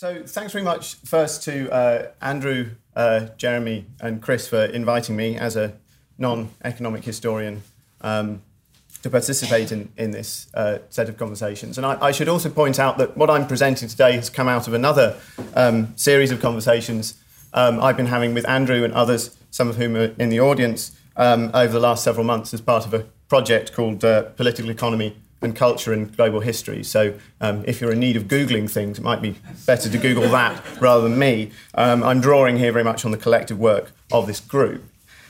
So thanks very much first to Andrew, Jeremy and Chris for inviting me as a non-economic historian to participate in this set of conversations. And I should also point out that what I'm presenting today has come out of another series of conversations I've been having with Andrew and others, some of whom are in the audience, over the last several months as part of a project called Political Economy and Culture in Global History. So if you're in need of Googling things, it might be better to Google that rather than me. I'm drawing here very much on the collective work of this group.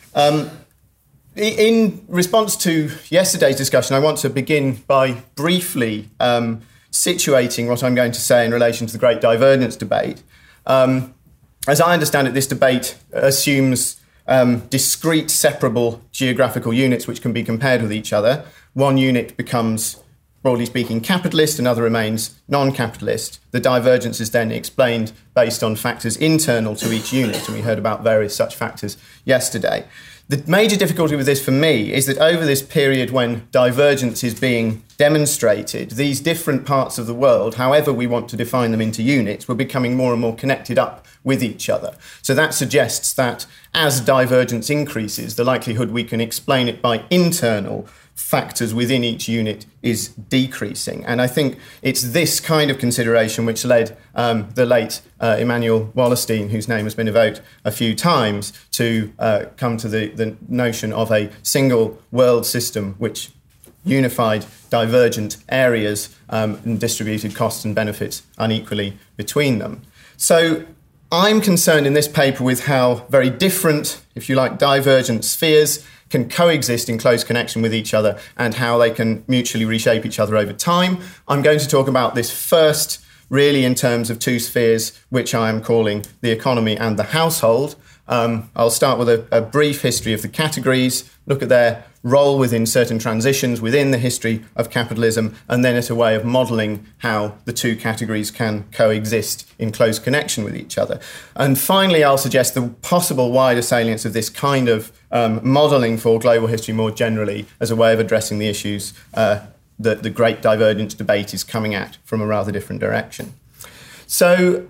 In response to yesterday's discussion, I want to begin by briefly situating what I'm going to say in relation to the Great Divergence debate. As I understand it, this debate assumes discrete, separable geographical units which can be compared with each other. One unit becomes, broadly speaking, capitalist, another remains non-capitalist. The divergence is then explained based on factors internal to each unit, and we heard about various such factors yesterday. The major difficulty with this for me is that over this period when divergence is being demonstrated, these different parts of the world, however we want to define them into units, were becoming more and more connected up with each other. So that suggests that as divergence increases, the likelihood we can explain it by internal factors within each unit is decreasing. And I think it's this kind of consideration which led the late Immanuel Wallerstein, whose name has been evoked a few times, to come to the notion of a single world system which unified divergent areas and distributed costs and benefits unequally between them. So I'm concerned in this paper with how very different, if you like, divergent spheres can coexist in close connection with each other and how they can mutually reshape each other over time. I'm going to talk about this first really in terms of two spheres, which I am calling the economy and the household. I'll start with a brief history of the categories, look at their role within certain transitions within the history of capitalism, and then at a way of modelling how the two categories can coexist in close connection with each other. And finally, I'll suggest the possible wider salience of this kind of modelling for global history more generally as a way of addressing the issues that the Great Divergence debate is coming at from a rather different direction. So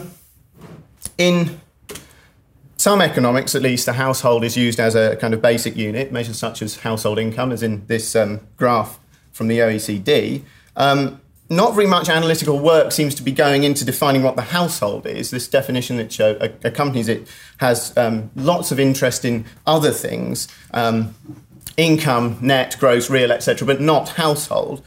in some economics, at least, the household is used as a kind of basic unit, measures such as household income, as in this graph from the OECD. Not very much analytical work seems to be going into defining what the household is. This definition that accompanies it has lots of interest in other things, income, net, gross, real, etc., but not household.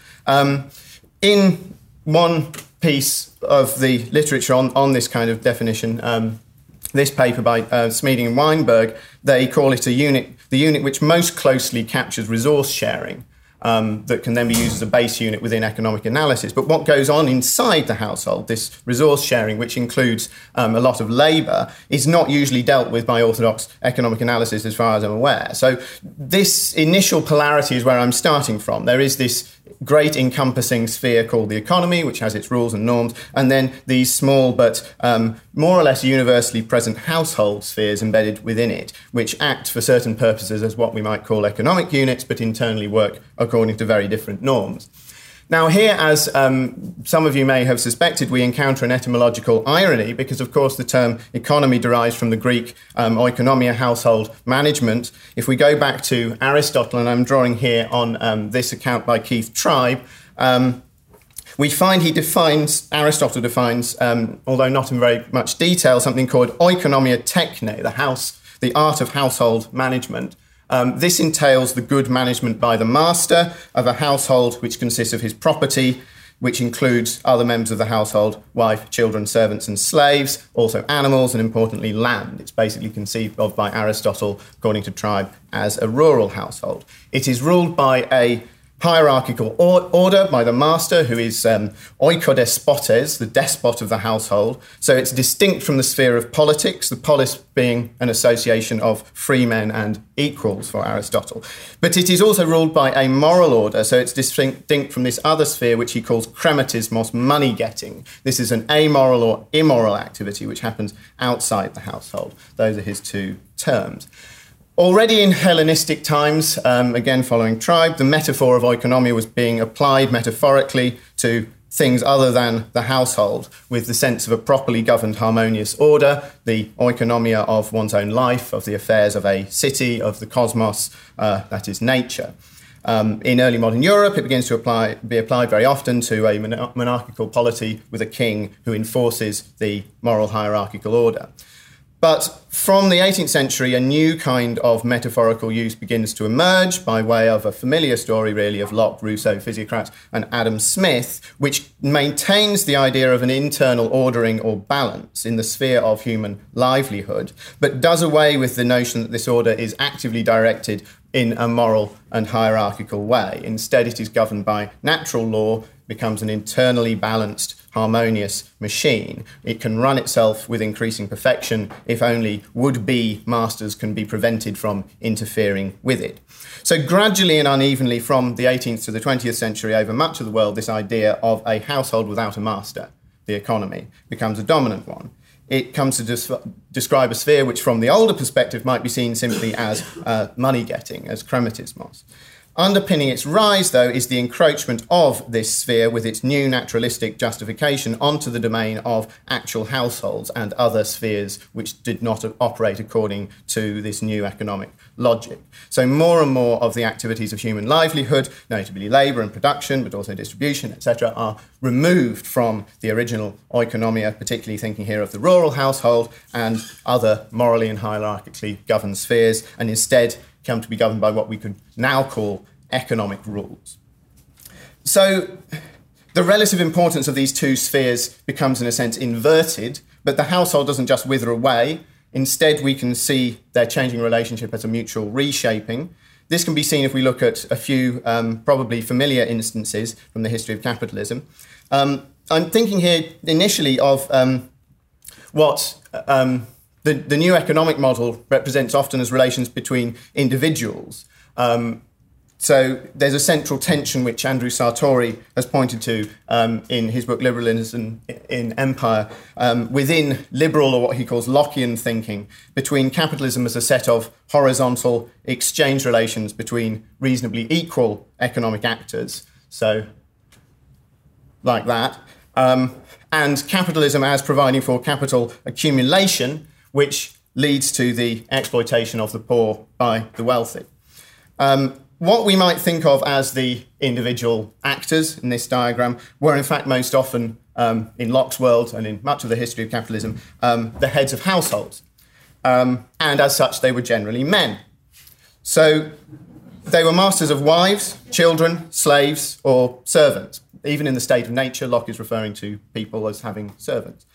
In one piece of the literature on this kind of definition, this paper by Smeeding and Weinberg, they call it the unit which most closely captures resource sharing, that can then be used as a base unit within economic analysis. But what goes on inside the household, this resource sharing, which includes a lot of labour, is not usually dealt with by orthodox economic analysis as far as I'm aware. So this initial polarity is where I'm starting from. There is this great encompassing sphere called the economy, which has its rules and norms, and then these small but more or less universally present household spheres embedded within it, which act for certain purposes as what we might call economic units, but internally work according to very different norms. Now here, as some of you may have suspected, we encounter an etymological irony because, of course, the term economy derives from the Greek oikonomia, household management. If we go back to Aristotle, and I'm drawing here on this account by Keith Tribe, we find Aristotle defines, although not in very much detail, something called oikonomia techne, the art of household management. This entails the good management by the master of a household which consists of his property, which includes other members of the household, wife, children, servants and slaves, also animals, and importantly land. It's basically conceived of by Aristotle, according to Tribe, as a rural household. It is ruled by a hierarchical order by the master, who is oikodespotes, the despot of the household. So it's distinct from the sphere of politics, the polis being an association of free men and equals for Aristotle. But it is also ruled by a moral order, so it's distinct from this other sphere, which he calls krematismos, money-getting. This is an amoral or immoral activity which happens outside the household. Those are his two terms. Already in Hellenistic times, again following Tribe, the metaphor of oikonomia was being applied metaphorically to things other than the household with the sense of a properly governed harmonious order, the oikonomia of one's own life, of the affairs of a city, of the cosmos, that is nature. In early modern Europe, it begins to be applied very often to a monarchical polity with a king who enforces the moral hierarchical order. But from the 18th century, a new kind of metaphorical use begins to emerge by way of a familiar story, really, of Locke, Rousseau, Physiocrat, and Adam Smith, which maintains the idea of an internal ordering or balance in the sphere of human livelihood, but does away with the notion that this order is actively directed in a moral and hierarchical way. Instead, it is governed by natural law, becomes an internally balanced, harmonious machine. It can run itself with increasing perfection if only would-be masters can be prevented from interfering with it. So gradually and unevenly from the 18th to the 20th century over much of the world, this idea of a household without a master, the economy, becomes a dominant one. It comes to describe a sphere which from the older perspective might be seen simply as money-getting, as crematismos. Underpinning its rise, though, is the encroachment of this sphere with its new naturalistic justification onto the domain of actual households and other spheres which did not operate according to this new economic logic. So more and more of the activities of human livelihood, notably labour and production, but also distribution, etc., are removed from the original oikonomia, particularly thinking here of the rural household and other morally and hierarchically governed spheres, and instead come to be governed by what we could now call economic rules. So the relative importance of these two spheres becomes, in a sense, inverted, but the household doesn't just wither away. Instead, we can see their changing relationship as a mutual reshaping. This can be seen if we look at a few probably familiar instances from the history of capitalism. I'm thinking here initially of what the new economic model represents often as relations between individuals. So there's a central tension which Andrew Sartori has pointed to in his book Liberalism in Empire, within liberal, or what he calls Lockean thinking, between capitalism as a set of horizontal exchange relations between reasonably equal economic actors, so like that, and capitalism as providing for capital accumulation, which leads to the exploitation of the poor by the wealthy. What we might think of as the individual actors in this diagram were in fact most often, in Locke's world and in much of the history of capitalism, the heads of households. And as such, they were generally men. So they were masters of wives, children, slaves, or servants. Even in the state of nature, Locke is referring to people as having servants.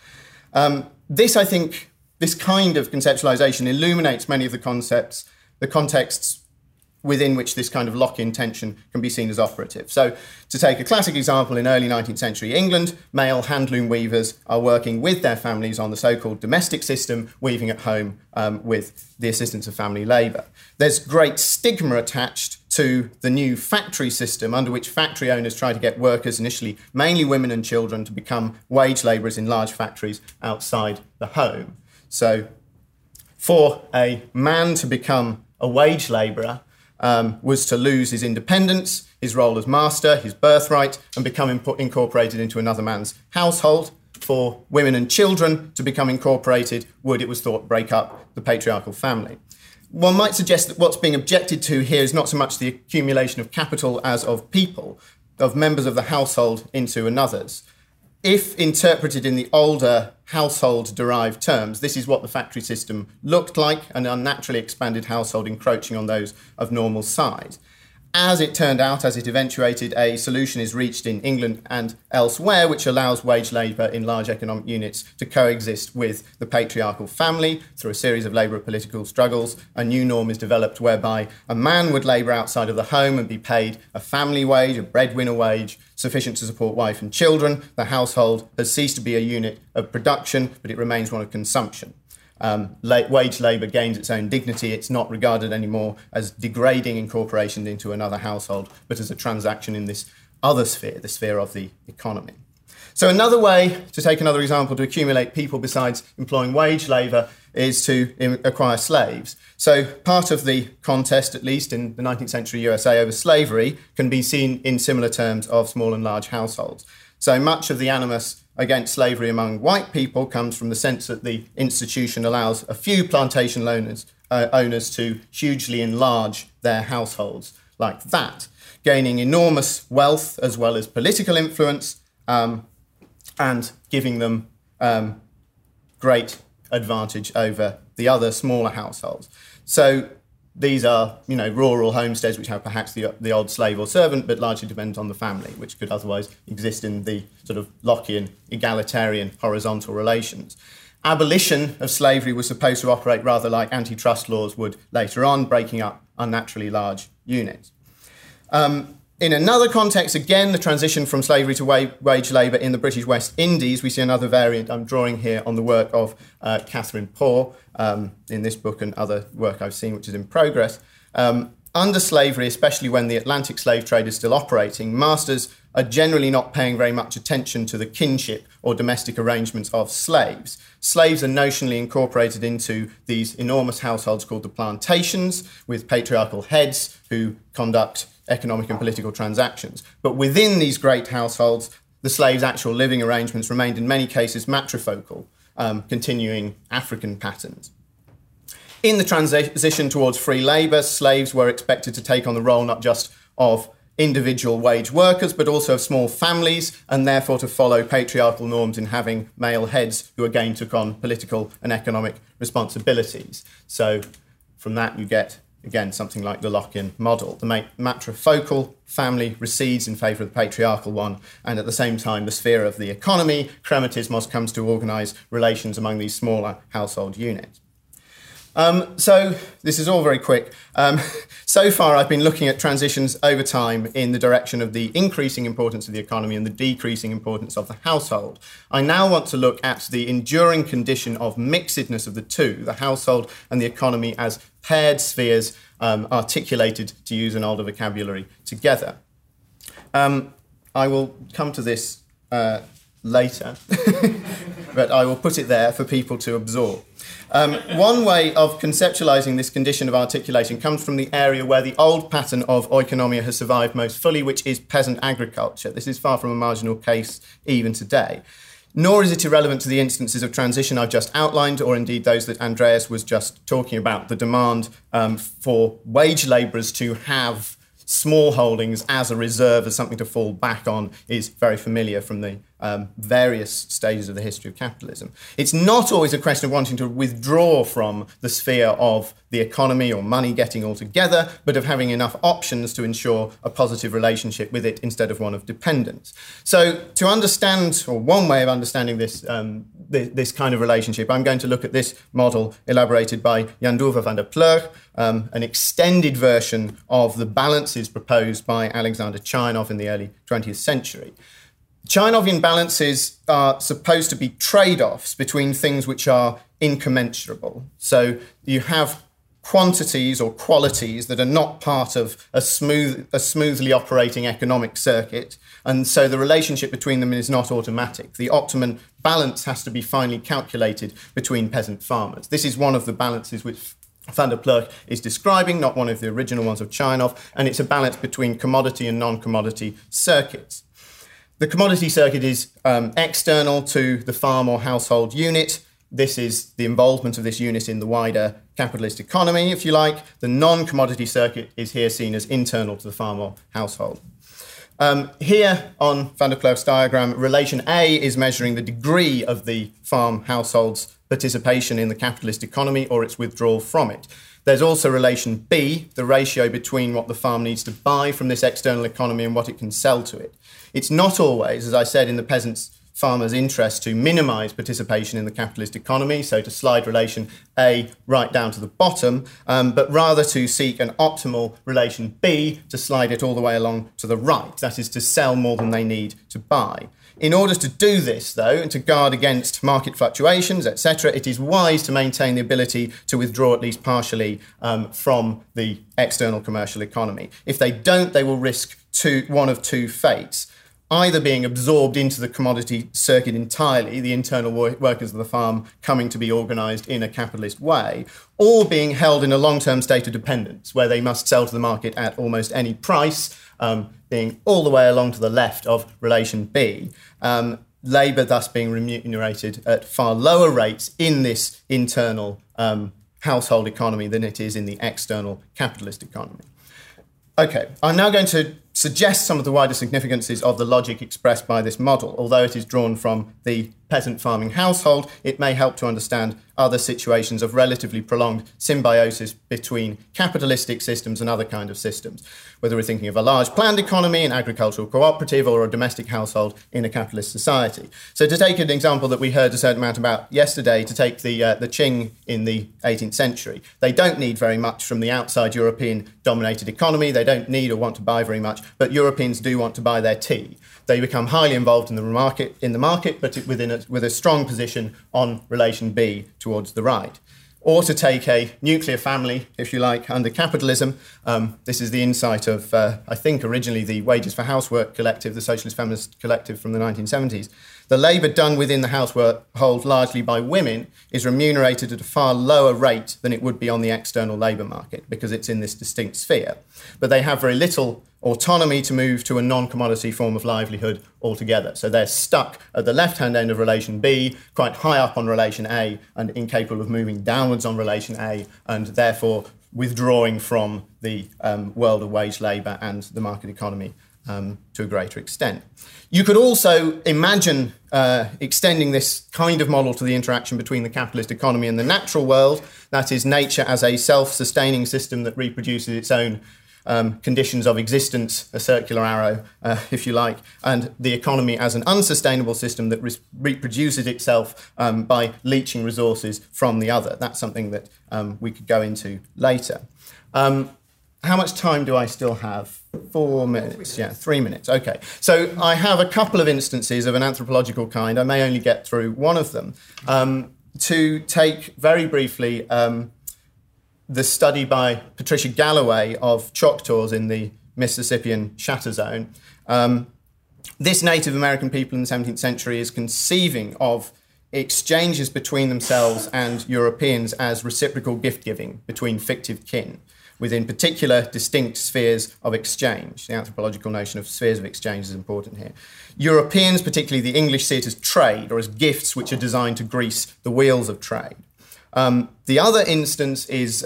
This kind of conceptualization illuminates many of the concepts, the contexts within which this kind of Lockean tension can be seen as operative. So to take a classic example, in early 19th century England, male handloom weavers are working with their families on the so-called domestic system, weaving at home with the assistance of family labour. There's great stigma attached to the new factory system, under which factory owners try to get workers, initially mainly women and children, to become wage labourers in large factories outside the home. So for a man to become a wage labourer was to lose his independence, his role as master, his birthright, and become incorporated into another man's household. For women and children to become incorporated would, it was thought, break up the patriarchal family. One might suggest that what's being objected to here is not so much the accumulation of capital as of people, of members of the household into another's. If interpreted in the older household-derived terms, this is what the factory system looked like, an unnaturally expanded household encroaching on those of normal size. As it turned out, as it eventuated, a solution is reached in England and elsewhere, which allows wage labour in large economic units to coexist with the patriarchal family. Through a series of labour political struggles, a new norm is developed whereby a man would labour outside of the home and be paid a family wage, a breadwinner wage, sufficient to support wife and children. The household has ceased to be a unit of production, but it remains one of consumption. Wage labour gains its own dignity. It's not regarded anymore as degrading incorporation into another household, but as a transaction in this other sphere, the sphere of the economy. So another way, to take another example, to accumulate people besides employing wage labour is to acquire slaves. So part of the contest, at least in the 19th century USA, over slavery can be seen in similar terms of small and large households. So much of the animus against slavery among white people comes from the sense that the institution allows a few plantation owners to hugely enlarge their households like that, gaining enormous wealth as well as political influence, and giving them great advantage over the other smaller households. So these are, rural homesteads which have perhaps the odd slave or servant, but largely depend on the family, which could otherwise exist in the sort of Lockean, egalitarian, horizontal relations. Abolition of slavery was supposed to operate rather like antitrust laws would later on, breaking up unnaturally large units. In another context, again, the transition from slavery to wage labour in the British West Indies, we see another variant. I'm drawing here on the work of Catherine Poore in this book and other work I've seen, which is in progress. Under slavery, especially when the Atlantic slave trade is still operating, masters are generally not paying very much attention to the kinship or domestic arrangements of slaves. Slaves are notionally incorporated into these enormous households called the plantations, with patriarchal heads who conduct economic and political transactions. But within these great households, the slaves' actual living arrangements remained in many cases matrifocal, continuing African patterns. In the transition towards free labour, slaves were expected to take on the role not just of individual wage workers, but also of small families, and therefore to follow patriarchal norms in having male heads who again took on political and economic responsibilities. So from that you get, again, something like the Lockean model. The matrifocal family recedes in favour of the patriarchal one, and at the same time the sphere of the economy, krematismos, comes to organise relations among these smaller household units. So this is all very quick. So far I've been looking at transitions over time in the direction of the increasing importance of the economy and the decreasing importance of the household. I now want to look at the enduring condition of mixedness of the two, the household and the economy as paired spheres articulated, to use an older vocabulary, together. I will come to this later, but I will put it there for people to absorb. One way of conceptualising this condition of articulation comes from the area where the old pattern of oikonomia has survived most fully, which is peasant agriculture. This is far from a marginal case even today. Nor is it irrelevant to the instances of transition I've just outlined, or indeed those that Andreas was just talking about, the demand for wage labourers to have small holdings as a reserve, as something to fall back on, is very familiar from the various stages of the history of capitalism. It's not always a question of wanting to withdraw from the sphere of the economy or money getting altogether, but of having enough options to ensure a positive relationship with it instead of one of dependence. So to understand, or one way of understanding this, this kind of relationship, I'm going to look at this model elaborated by Jan Douwe van der Pleug, an extended version of the balances proposed by Alexander Chayanov in the early 20th century. Chayanovian balances are supposed to be trade-offs between things which are incommensurable. So you have quantities or qualities that are not part of a smoothly operating economic circuit, and so the relationship between them is not automatic. The optimum balance has to be finely calculated between peasant farmers. This is one of the balances which van der Pleug is describing, not one of the original ones of Chayanov, and it's a balance between commodity and non-commodity circuits. The commodity circuit is external to the farm or household unit. This is the involvement of this unit in the wider capitalist economy, if you like. The non-commodity circuit is here seen as internal to the farm or household. Here on van der Pleug's diagram, relation A is measuring the degree of the farm household's participation in the capitalist economy or its withdrawal from it. There's also relation B, the ratio between what the farm needs to buy from this external economy and what it can sell to it. It's not always, as I said, in the peasant's farmer's interest to minimise participation in the capitalist economy, so to slide relation A right down to the bottom, but rather to seek an optimal relation B to slide it all the way along to the right, that is to sell more than they need to buy. In order to do this, though, and to guard against market fluctuations, etc., it is wise to maintain the ability to withdraw at least partially from the external commercial economy. If they don't, they will risk one of two fates. Either being absorbed into the commodity circuit entirely, the internal workers of the farm coming to be organised in a capitalist way, or being held in a long-term state of dependence, where they must sell to the market at almost any price, being all the way along to the left of relation B. Labour thus being remunerated at far lower rates in this internal household economy than it is in the external capitalist economy. Okay, I'm now going to suggest some of the wider significances of the logic expressed by this model. Although it is drawn from the peasant farming household, it may help to understand other situations of relatively prolonged symbiosis between capitalistic systems and other kind of systems, whether we're thinking of a large planned economy, an agricultural cooperative, or a domestic household in a capitalist society. So to take an example that we heard a certain amount about yesterday, to take the Qing in the 18th century, they don't need very much from the outside European-dominated economy. They don't need or want to buy very much, but Europeans do want to buy their tea. They become highly involved in the market, but with a strong position on relation B towards the right. Or to take a nuclear family, if you like, under capitalism. This is the insight of, I think, originally the Wages for Housework Collective, the Socialist Feminist Collective from the 1970s. The labour done within the household largely by women is remunerated at a far lower rate than it would be on the external labour market because it's in this distinct sphere. But they have very little autonomy to move to a non-commodity form of livelihood altogether. So they're stuck at the left-hand end of relation B, quite high up on relation A, and incapable of moving downwards on relation A, and therefore withdrawing from the world of wage labour and the market economy to a greater extent. You could also imagine extending this kind of model to the interaction between the capitalist economy and the natural world, that is, nature as a self-sustaining system that reproduces its own conditions of existence, a circular arrow, if you like, and the economy as an unsustainable system that reproduces itself by leaching resources from the other. That's something that we could go into later. How much time do I still have? 4 minutes. Yeah, 3 minutes. Okay. So I have a couple of instances of an anthropological kind. I may only get through one of them. To take very briefly the study by Patricia Galloway of Choctaws in the Mississippian Shatter Zone. This Native American people in the 17th century is conceiving of exchanges between themselves and Europeans as reciprocal gift-giving between fictive kin, within particular distinct spheres of exchange. The anthropological notion of spheres of exchange is important here. Europeans, particularly the English, see it as trade or as gifts which are designed to grease the wheels of trade. The other instance is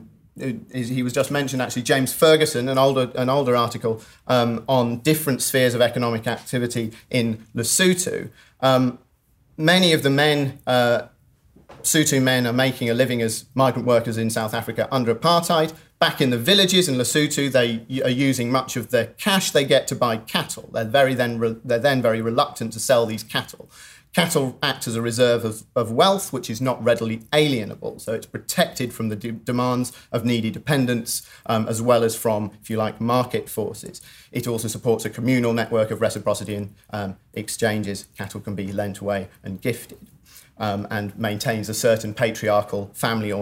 he was just mentioned, actually, James Ferguson, an older article on different spheres of economic activity in Lesotho. Many of the men, Sotho men, are making a living as migrant workers in South Africa under apartheid. Back in the villages in Lesotho, they are using much of the cash they get to buy cattle. They're then very reluctant to sell these cattle. Cattle act as a reserve of wealth, which is not readily alienable. So it's protected from the demands of needy dependents, as well as from, if you like, market forces. It also supports a communal network of reciprocity and exchanges. Cattle can be lent away and gifted, and maintains a certain patriarchal family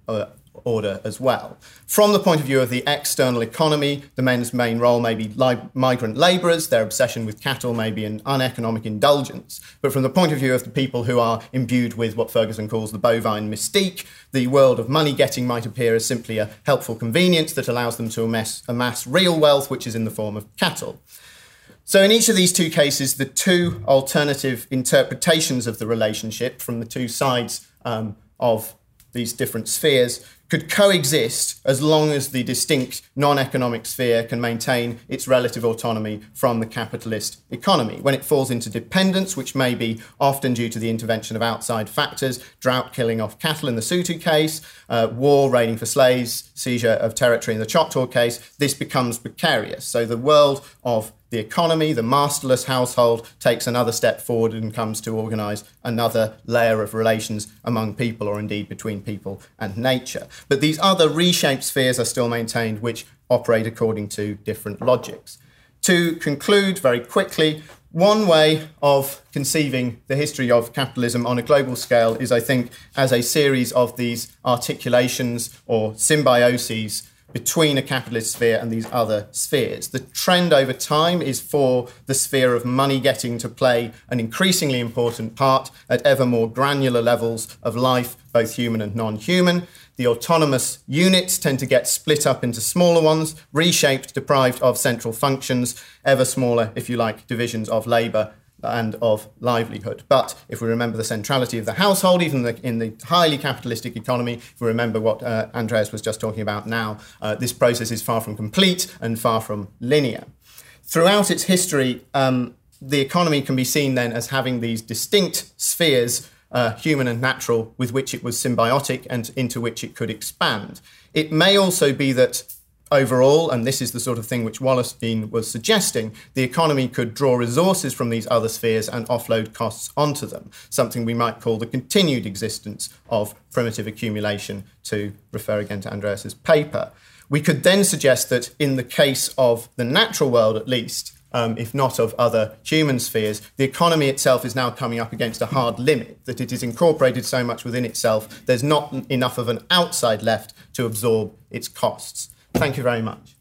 order as well. From the point of view of the external economy, the men's main role may be migrant labourers. Their obsession with cattle may be an uneconomic indulgence. But from the point of view of the people who are imbued with what Ferguson calls the bovine mystique, the world of money-getting might appear as simply a helpful convenience that allows them to amass real wealth, which is in the form of cattle. So in each of these two cases, the two alternative interpretations of the relationship from the two sides of these different spheres could coexist as long as the distinct non-economic sphere can maintain its relative autonomy from the capitalist economy. When it falls into dependence, which may be often due to the intervention of outside factors, drought killing off cattle in the Sotho case, war, raiding for slaves, seizure of territory in the Choctaw case, this becomes precarious. So the world of the economy, the masterless household, takes another step forward and comes to organise another layer of relations among people, or indeed between people and nature. But these other reshaped spheres are still maintained, which operate according to different logics. To conclude very quickly, one way of conceiving the history of capitalism on a global scale is, I think, as a series of these articulations or symbioses between a capitalist sphere and these other spheres. The trend over time is for the sphere of money getting to play an increasingly important part at ever more granular levels of life, both human and non-human. The autonomous units tend to get split up into smaller ones, reshaped, deprived of central functions, ever smaller, if you like, divisions of labour and of livelihood. But if we remember the centrality of the household, even in the highly capitalistic economy, if we remember what Andreas was just talking about now, this process is far from complete and far from linear. Throughout its history, the economy can be seen then as having these distinct spheres, human and natural, with which it was symbiotic and into which it could expand. It may also be that overall, and this is the sort of thing which Wallerstein was suggesting, the economy could draw resources from these other spheres and offload costs onto them, something we might call the continued existence of primitive accumulation, to refer again to Andreas's paper. We could then suggest that in the case of the natural world, at least, if not of other human spheres, the economy itself is now coming up against a hard limit, that it is incorporated so much within itself, there's not enough of an outside left to absorb its costs. Thank you very much.